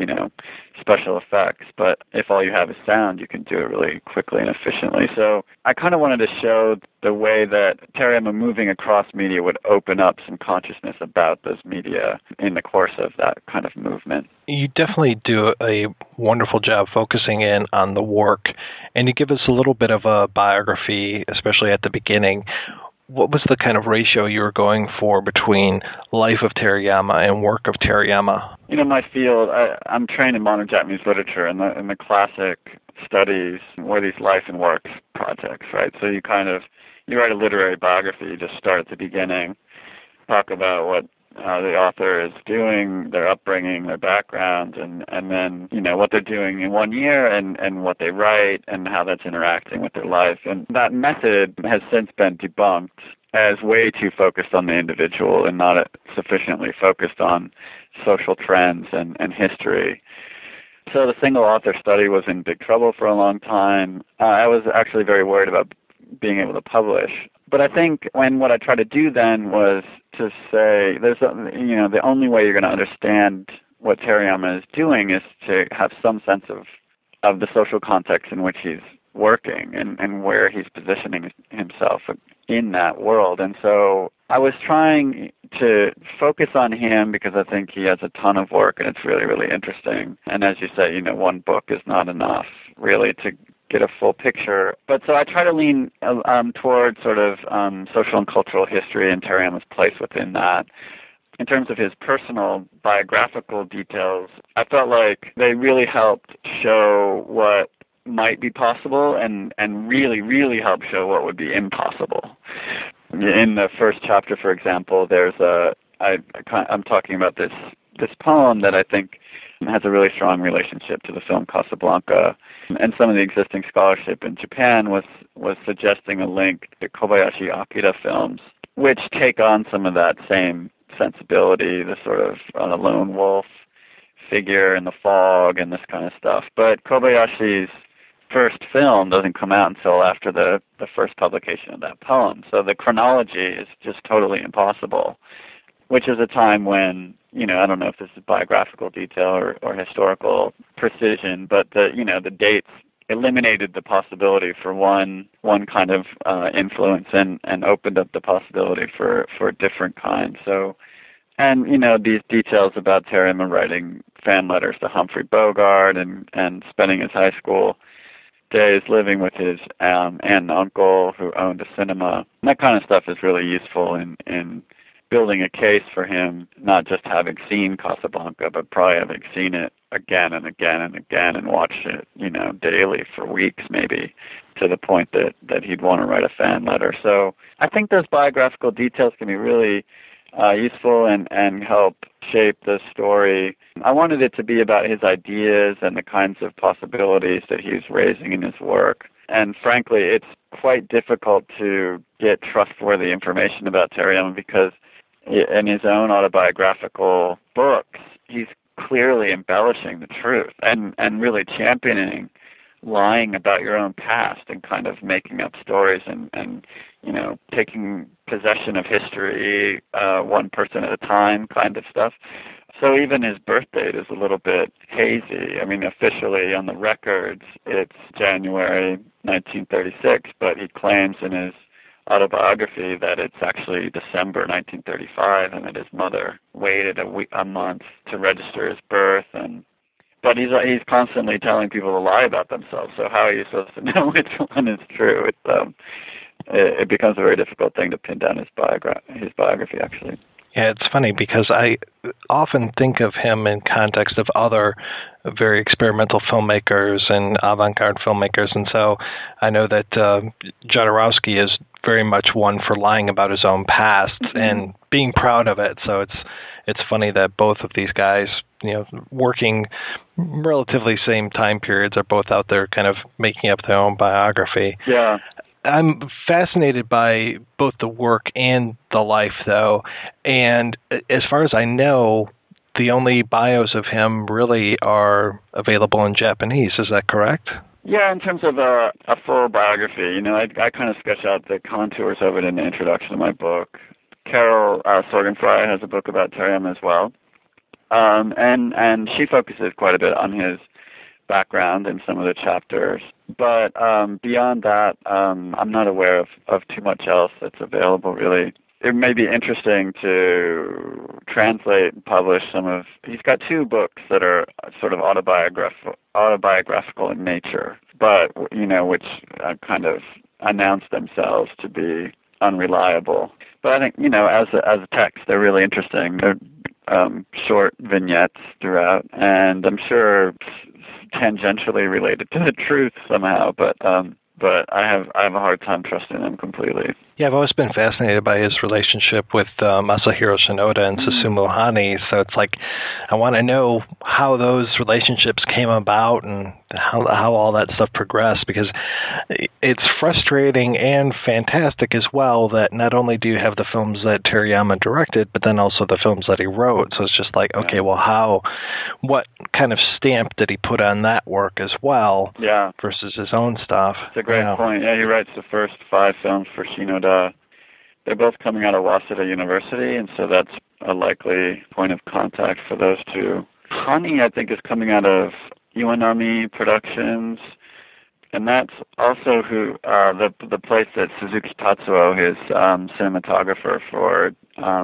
special effects. But if all you have is sound, you can do it really quickly and efficiently. So I kind of wanted to show the way that Terayama moving across media would open up some consciousness about those media in the course of that kind of movement. You definitely do a wonderful job focusing in on the work, and you give us a little bit of a biography, especially at the beginning. What was the kind of ratio you were going for between life of Terayama and work of Terayama? My field, I'm trained in modern Japanese literature, and the classic studies were these life and work projects, right? So you write a literary biography, you just start at the beginning, talk about what the author is doing, their upbringing, their background, and then, what they're doing in 1 year and what they write and how that's interacting with their life. And that method has since been debunked as way too focused on the individual and not sufficiently focused on social trends and history. So the single author study was in big trouble for a long time. I was actually very worried about being able to publish. But I think what I tried to do then was to say, the only way you're going to understand what Terayama is doing is to have some sense of the social context in which he's working and where he's positioning himself in that world. And so I was trying to focus on him because I think he has a ton of work and it's really, really interesting. And as you say, one book is not enough really to get a full picture. But so I try to lean towards sort of social and cultural history and Terayama's place within that. In terms of his personal biographical details, I felt like they really helped show what might be possible and really, really help show what would be impossible. In the first chapter, for example, I'm talking about this poem that I think has a really strong relationship to the film Casablanca, and some of the existing scholarship in Japan was suggesting a link to Kobayashi Akira films, which take on some of that same sensibility, the sort of lone wolf figure in the fog and this kind of stuff. But Kobayashi's first film doesn't come out until after the first publication of that poem. So the chronology is just totally impossible, which is a time when, I don't know if this is biographical detail or historical precision, but the dates eliminated the possibility for one kind of influence and opened up the possibility for a different kind. So, and these details about Terayama writing fan letters to Humphrey Bogart and spending his high school days living with his aunt and uncle who owned a cinema. And that kind of stuff is really useful in building a case for him, not just having seen Casablanca, but probably having seen it again and again and again and watched it, daily for weeks maybe, to the point that he'd want to write a fan letter. So I think those biographical details can be really useful and help shape the story. I wanted it to be about his ideas and the kinds of possibilities that he was raising in his work. And frankly, it's quite difficult to get trustworthy information about Terayama because in his own autobiographical books, he's clearly embellishing the truth and really championing lying about your own past and kind of making up stories and taking possession of history one person at a time kind of stuff. So even his birth date is a little bit hazy. I mean, officially on the records, it's January 1936, but he claims in his autobiography that it's actually December 1935 and that his mother waited a month to register his birth. But he's constantly telling people to lie about themselves. So how are you supposed to know which one is true? It becomes a very difficult thing to pin down his biography, actually. Yeah, it's funny because I often think of him in context of other very experimental filmmakers and avant-garde filmmakers, and so I know that Jodorowsky is very much one for lying about his own past and being proud of it. So it's funny that both of these guys, working relatively same time periods, are both out there kind of making up their own biography. Yeah. I'm fascinated by both the work and the life, though, and as far as I know, the only bios of him really are available in Japanese. Is that correct? Yeah, in terms of a full biography, I kind of sketch out the contours of it in the introduction of my book. Carol Sorgenfrey has a book about Terayama as well, and she focuses quite a bit on his background in some of the chapters. But beyond that, I'm not aware of too much else that's available, really. It may be interesting to translate and publish he's got two books that are sort of autobiographical autobiographical in nature, but, which kind of announce themselves to be unreliable. But I think, as a text, they're really interesting. They're short vignettes throughout, and I'm sure tangentially related to the truth somehow, but I have a hard time trusting them completely. Yeah, I've always been fascinated by his relationship with Masahiro Shinoda and Susumu Hani. So it's like I want to know how those relationships came about and how all that stuff progressed, because it's frustrating and fantastic as well that not only do you have the films that Terayama directed, but then also the films that he wrote. So it's just like, okay, well, what kind of stamp did he put on that work as well versus his own stuff? It's a great point. Yeah, he writes the first 5 films for Shinoda. They're both coming out of Waseda University, and so that's a likely point of contact for those two. Hani, I think, is coming out of Iwanami Productions, and that's also who the place that Suzuki Tatsuo, his cinematographer for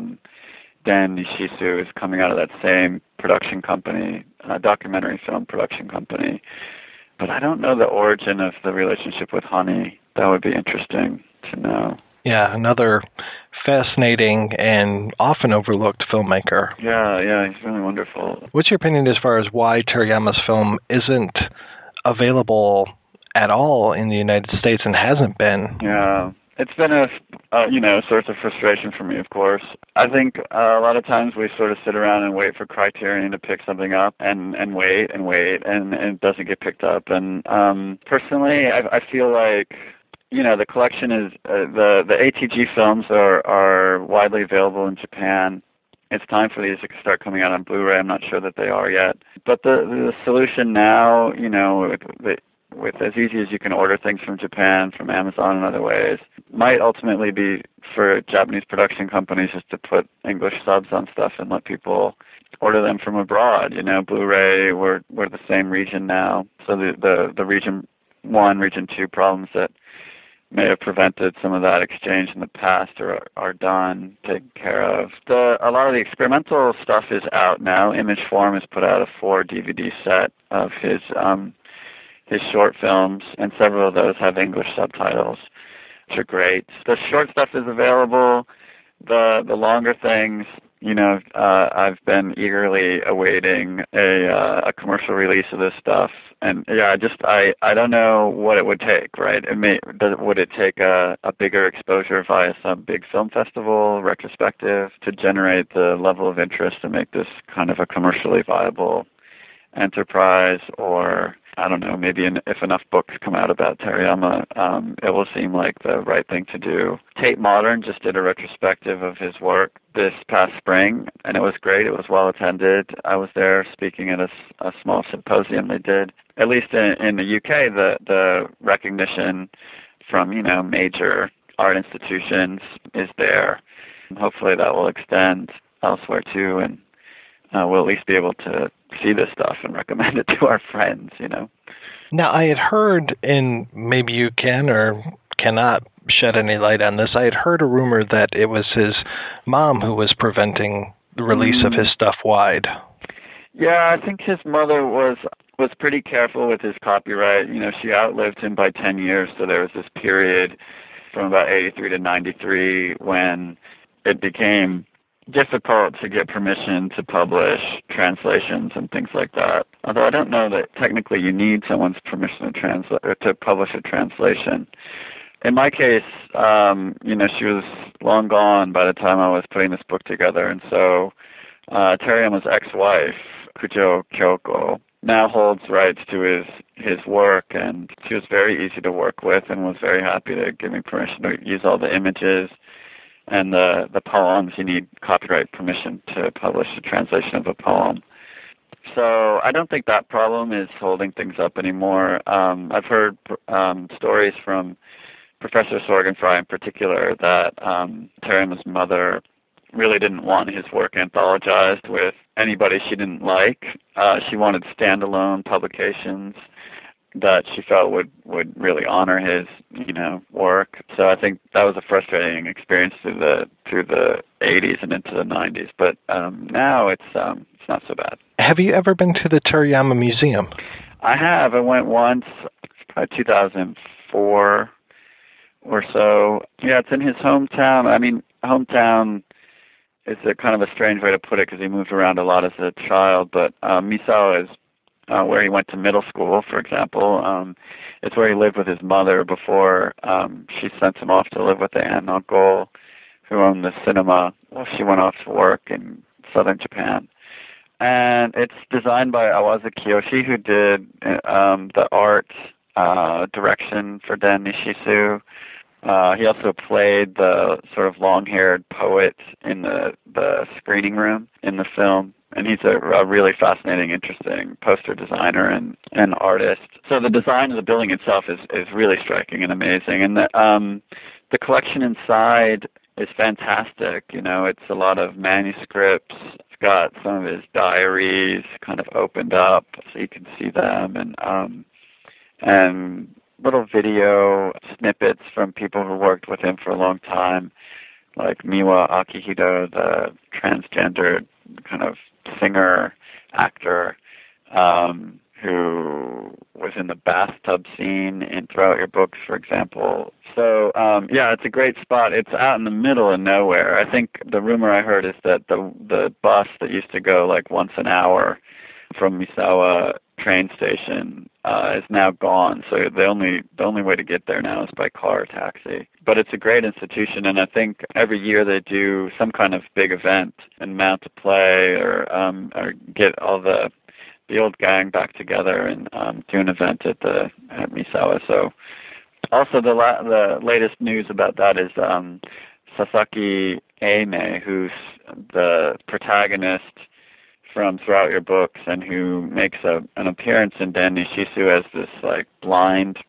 Den Nishisu, is coming out of that same production company, documentary film production company. But I don't know the origin of the relationship with Hani. That would be interesting to know. Yeah, another fascinating and often overlooked filmmaker. Yeah, he's really wonderful. What's your opinion as far as why Terayama's film isn't available at all in the United States and hasn't been? Yeah, it's been a source of frustration for me, of course. I think a lot of times we sort of sit around and wait for Criterion to pick something up and wait, and it doesn't get picked up. And personally, I feel like the collection is the ATG films are widely available in Japan. It's time for these to start coming out on Blu-ray. I'm not sure that they are yet. But the solution now, with as easy as you can order things from Japan, from Amazon and other ways, might ultimately be for Japanese production companies just to put English subs on stuff and let people order them from abroad. Blu-ray, we're the same region now. So the region 1, region 2 problems that may have prevented some of that exchange in the past are done, taken care of. A lot of the experimental stuff is out now. Image Form has put out a 4 DVD set of his short films, and several of those have English subtitles, which are great. The short stuff is available. The longer things, I've been eagerly awaiting a commercial release of this stuff. And I don't know what it would take, right? Would it take a bigger exposure via some big film festival, retrospective, to generate the level of interest to make this kind of a commercially viable enterprise? Or, I don't know, maybe if enough books come out about Terayama, it will seem like the right thing to do. Tate Modern just did a retrospective of his work this past spring, and it was great. It was well attended. I was there speaking at a small symposium they did. At least in the UK, the recognition from, major art institutions is there. And hopefully that will extend elsewhere too, and we'll at least be able to see this stuff and recommend it to our friends, Now, I had heard, and maybe you can or cannot shed any light on this, I had heard a rumor that it was his mom who was preventing the release of his stuff wide. Yeah, I think his mother was pretty careful with his copyright. She outlived him by 10 years, so there was this period from about 83 to 93 when it became difficult to get permission to publish translations and things like that. Although I don't know that technically you need someone's permission to publish a translation. In my case, she was long gone by the time I was putting this book together, and so Terayama's ex-wife, Kujo Kyoko, now holds rights to his work, and she was very easy to work with and was very happy to give me permission to use all the images and the poems. You need copyright permission to publish a translation of a poem. So I don't think that problem is holding things up anymore. I've heard stories from Professor Sorgenfrey in particular that Terayama's mother really didn't want his work anthologized with anybody she didn't like. She wanted standalone publications that she felt would really honor his work. So I think that was a frustrating experience through the 80s and into the 90s. But now it's not so bad. Have you ever been to the Terayama Museum? I have. I went once, probably 2004 or so. Yeah, it's in his hometown. I mean, hometown is a kind of a strange way to put it because he moved around a lot as a child, but Misawa is where he went to middle school, for example. It's where he lived with his mother before she sent him off to live with the aunt and uncle who owned the cinema. Well, she went off to work in southern Japan. And it's designed by Awase Kiyoshi, who did the art direction for Den Nishisu. He also played the sort of long-haired poet in the screening room in the film. And he's a really fascinating, interesting poster designer and artist. So the design of the building itself is really striking and amazing. And the collection inside is fantastic. You know, it's a lot of manuscripts. It's got some of his diaries kind of opened up so you can see them, and little video snippets from people who worked with him for a long time, like Miwa Akihito, the transgendered kind of singer, actor, who was in the bathtub scene in Throughout Your Books, for example. So, yeah, it's a great spot. It's out in the middle of nowhere. I think the rumor I heard is that the bus that used to go like once an hour from Misawa train station is now gone. So the only way to get there now is by car or taxi. But it's a great institution, and I think every year they do some kind of big event and mount a play or get all the old gang back together and do an event at Misawa. So also the latest news about that is Sasaki Eime, who's the protagonist from Throughout Your Books and who makes an appearance in Den Nishisu as this like blind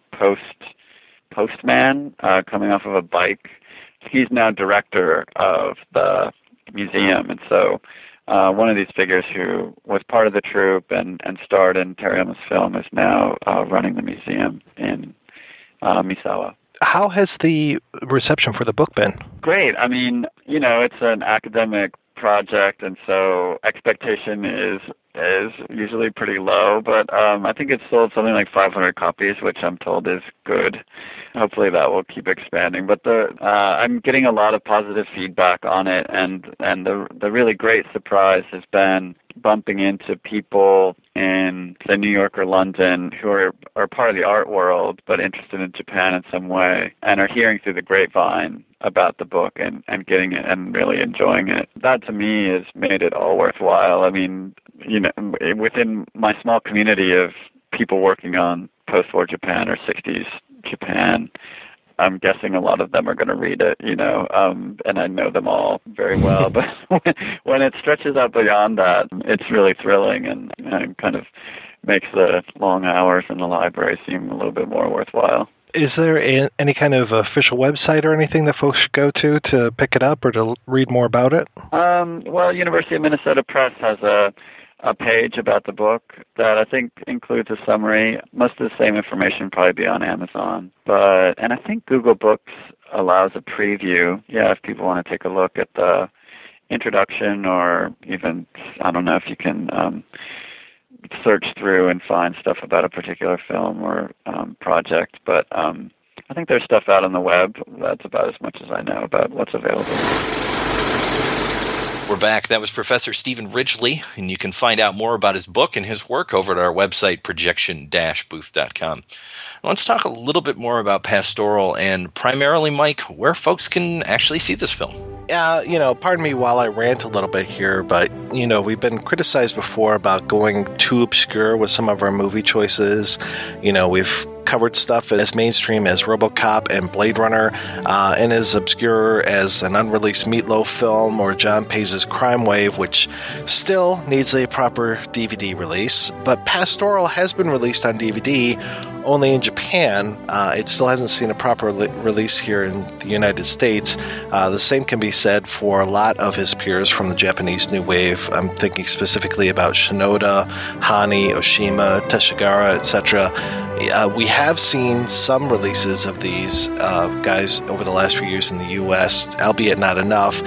postman coming off of a bike. He's now director of the museum, and so one of these figures who was part of the troupe and starred in Terayama's film is now running the museum in Misawa. How has the reception for the book been? Great. I mean, you know, it's an academic project, and so expectation is usually pretty low, but I think it's sold something like 500 copies, which I'm told is good. Hopefully that will keep expanding. But I'm getting a lot of positive feedback on it, and the really great surprise has been bumping into people in, say, New York or London who are part of the art world but interested in Japan in some way and are hearing through the grapevine about the book and getting it and really enjoying it. That to me has made it all worthwhile. I mean, you know, within my small community of people working on post-war Japan or 60s Japan, I'm guessing a lot of them are going to read it, you know, and I know them all very well. But when it stretches out beyond that, it's really thrilling and kind of makes the long hours in the library seem a little bit more worthwhile. Is there any kind of official website or anything that folks should go to pick it up or to read more about it? Well, University of Minnesota Press has a page about the book that I think includes a summary. Most of the same information will probably be on Amazon. And I think Google Books allows a preview. Yeah, if people want to take a look at the introduction, or even, I don't know if you can search through and find stuff about a particular film or project. But I think there's stuff out on the web. That's about as much as I know about what's available. We're back. That was Professor Stephen Ridgely, and you can find out more about his book and his work over at our website, projection-booth.com. Let's talk a little bit more about Pastoral, and primarily, Mike, where folks can actually see this film. You know, pardon me while I rant a little bit here, but, you know, we've been criticized before about going too obscure with some of our movie choices. You know, we've covered stuff as mainstream as RoboCop and Blade Runner, and as obscure as an unreleased Meatloaf film or John Pace's Crime Wave, which still needs a proper DVD release. But Pastoral has been released on DVD only in Japan. It still hasn't seen a proper release here in the United States. The same can be said for a lot of his peers from the Japanese New Wave. I'm thinking specifically about Shinoda, Hani, Oshima, Teshigara, etc. We have seen some releases of these guys over the last few years in the U.S., albeit not enough.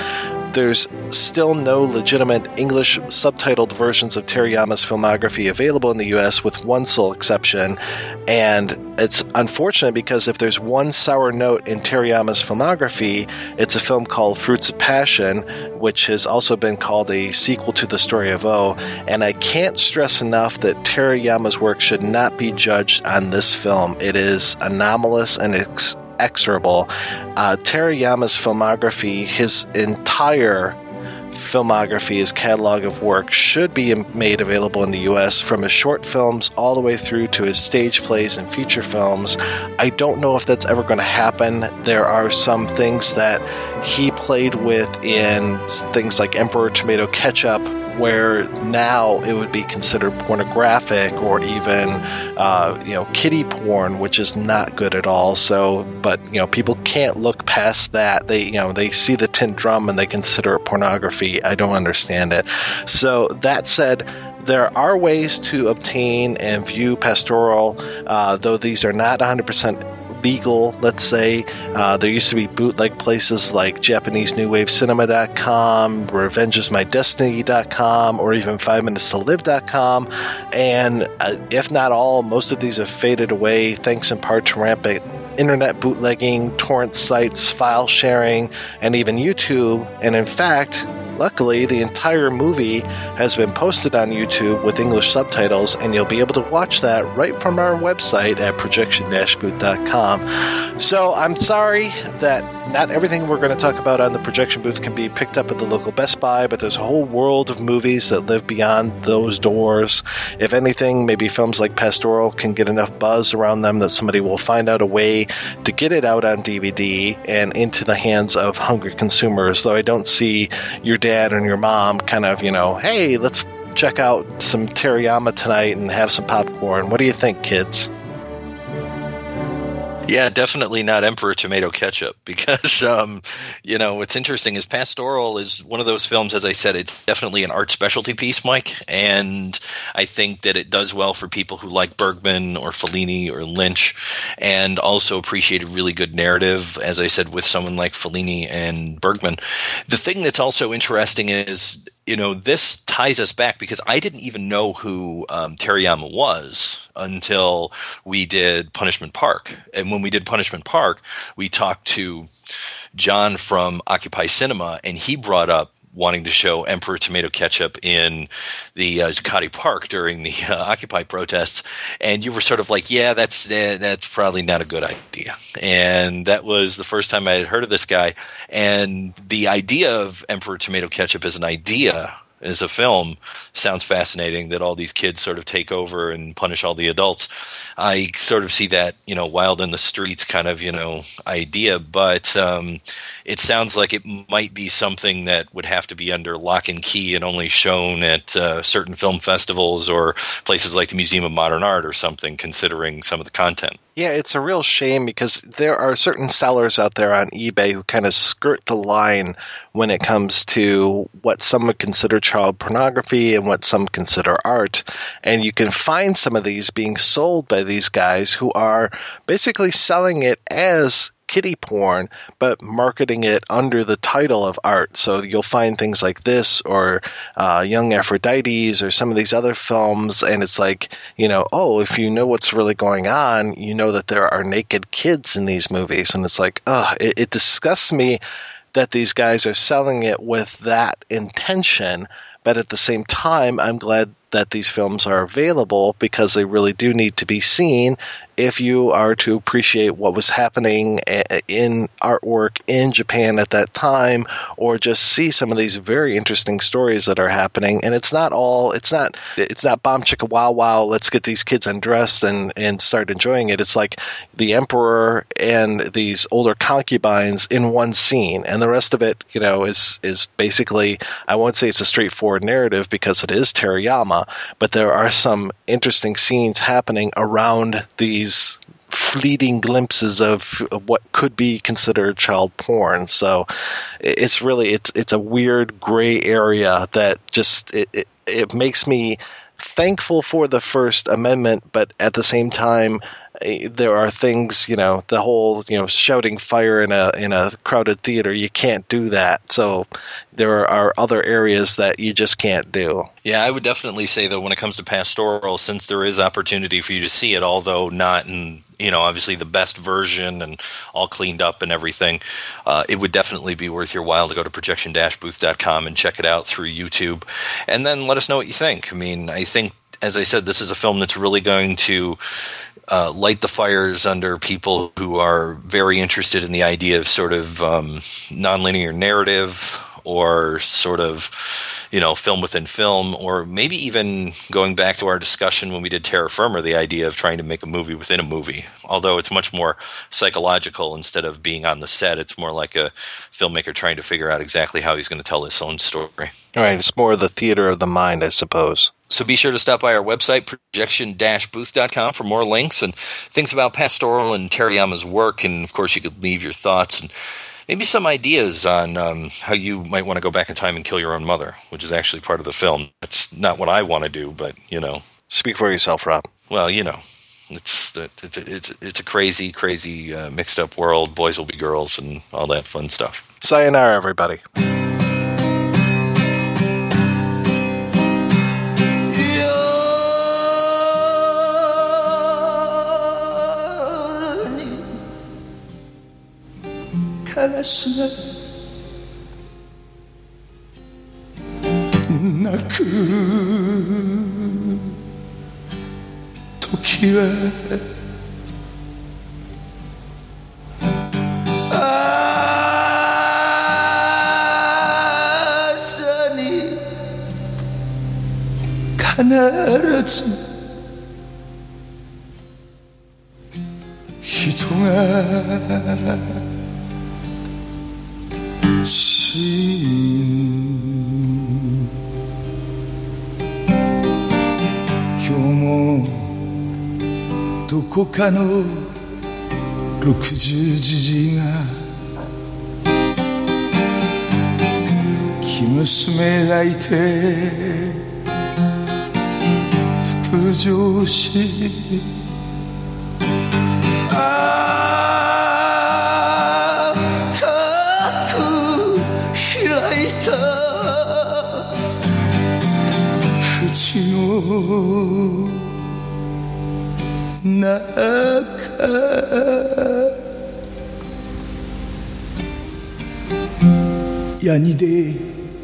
there's still no legitimate English subtitled versions of Terayama's filmography available in the US with one sole exception. And it's unfortunate because if there's one sour note in Terayama's filmography, it's a film called Fruits of Passion, which has also been called a sequel to The Story of O. And I can't stress enough that Terayama's work should not be judged on this film. It is anomalous and inexorable. Terayama's filmography, his entire filmography, his catalog of work, should be made available in the U.S. from his short films all the way through to his stage plays and feature films. I don't know if that's ever going to happen. There are some things that he played with in things like Emperor Tomato Ketchup, where now it would be considered pornographic or even, kiddie porn, which is not good at all. So, but, people can't look past that. They see the tin drum and they consider it pornography. I don't understand it. So that said, there are ways to obtain and view Pastoral, though these are not 100% legal, let's say. There used to be bootleg places like JapaneseNewWaveCinema.com, RevengeIsMyDestiny.com, or even 5MinutesToLive.com. And if not all, most of these have faded away thanks in part to rampant internet bootlegging, torrent sites, file sharing, and even YouTube. And in fact, luckily, the entire movie has been posted on YouTube with English subtitles, and you'll be able to watch that right from our website at projection-booth.com. So I'm sorry that not everything we're going to talk about on the Projection Booth can be picked up at the local Best Buy, but there's a whole world of movies that live beyond those doors. If anything, maybe films like Pastoral can get enough buzz around them that somebody will find out a way to get it out on DVD and into the hands of hungry consumers, though I don't see your dad and your mom kind of, hey, let's check out some Terayama tonight and have some popcorn. What do you think, kids? Yeah, definitely not Emperor Tomato Ketchup, because, what's interesting is Pastoral is one of those films, as I said, it's definitely an art specialty piece, Mike, and I think that it does well for people who like Bergman or Fellini or Lynch, and also appreciate a really good narrative, as I said, with someone like Fellini and Bergman. The thing that's also interesting is, this ties us back, because I didn't even know who Terayama was until we did Punishment Park. And when we did Punishment Park, we talked to John from Occupy Cinema, and he brought up wanting to show Emperor Tomato Ketchup in the Zuccotti Park during the Occupy protests, and you were sort of like, yeah, that's probably not a good idea. And that was the first time I had heard of this guy. And the idea of Emperor Tomato Ketchup as an idea, as a film, sounds fascinating, that all these kids sort of take over and punish all the adults. I sort of see that, wild in the streets kind of, idea, but it sounds like it might be something that would have to be under lock and key and only shown at certain film festivals or places like the Museum of Modern Art or something, considering some of the content. Yeah, it's a real shame, because there are certain sellers out there on eBay who kind of skirt the line when it comes to what some would consider child pornography and what some consider art. And you can find some of these being sold by these guys who are basically selling it as kiddie porn, but marketing it under the title of art. So you'll find things like this, or Young Aphrodites, or some of these other films, and it's like, if you know what's really going on, you know that there are naked kids in these movies. And it's like, it disgusts me that these guys are selling it with that intention. But at the same time, I'm glad that these films are available, because they really do need to be seen if you are to appreciate what was happening in artwork in Japan at that time, or just see some of these very interesting stories that are happening. And it's not bomb chicka wow wow, let's get these kids undressed and start enjoying it. It's like the emperor and these older concubines in one scene, and the rest of it, is basically, I won't say it's a straightforward narrative because it is Terayama, but there are some interesting scenes happening around these fleeting glimpses of what could be considered child porn. So it's really, it's a weird gray area that just, it makes me thankful for the First Amendment, but at the same time, there are things, the whole, shouting fire in a crowded theater, you can't do that. So there are other areas that you just can't do. Yeah, I would definitely say that when it comes to Pastoral, since there is opportunity for you to see it, although not in, obviously the best version and all cleaned up and everything, it would definitely be worth your while to go to projection-booth.com and check it out through YouTube. And then let us know what you think. I mean, I think, as I said, this is a film that's really going to light the fires under people who are very interested in the idea of sort of nonlinear narrative, or sort of, film within film, or maybe even going back to our discussion when we did Terra Firma, the idea of trying to make a movie within a movie. Although it's much more psychological instead of being on the set. It's more like a filmmaker trying to figure out exactly how he's going to tell his own story. All right, it's more the theater of the mind, I suppose. So be sure to stop by our website, projection-booth.com, for more links and things about Pastoral and Terayama's work. And, of course, you could leave your thoughts and maybe some ideas on how you might want to go back in time and kill your own mother, which is actually part of the film. It's not what I want to do, but, Speak for yourself, Rob. Well, it's a crazy, crazy mixed up world. Boys will be girls and all that fun stuff. Sayonara, everybody. どこかの60時が生娘がいて復上し深く開いた口の中ヤニで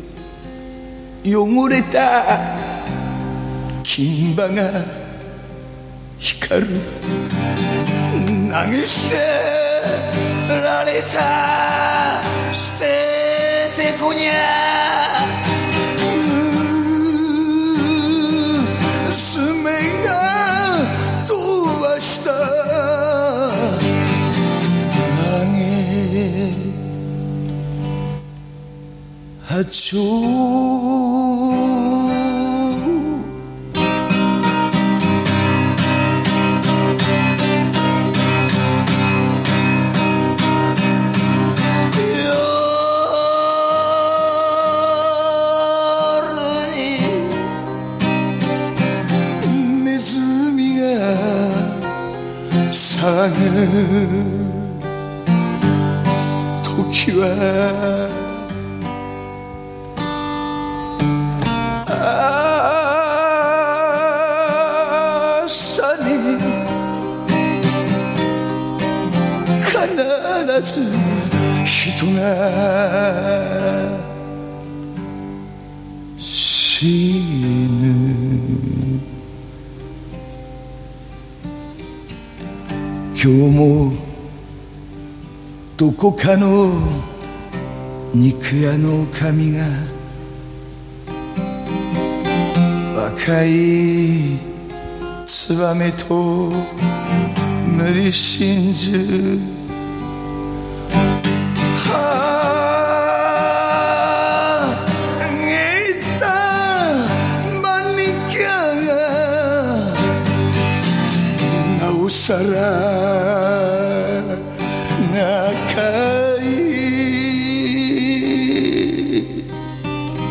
汚れた金歯が光る投げ捨てられた捨ててこにゃ娘が波長騒ぐ時は朝に必ず人が死ぬ今日もどこかの肉屋の神が若いツバメと無理心中さら仲いい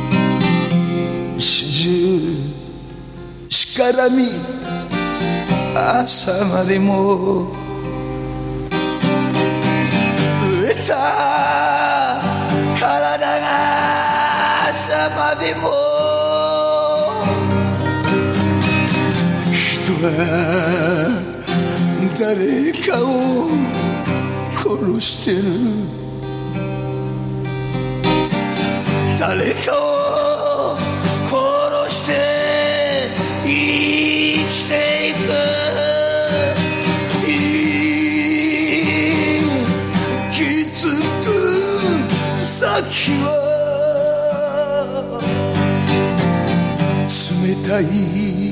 始終しからみ朝までも飢えた体が朝までも人は誰かを殺してる誰かを殺して生きていく気づく先は冷たい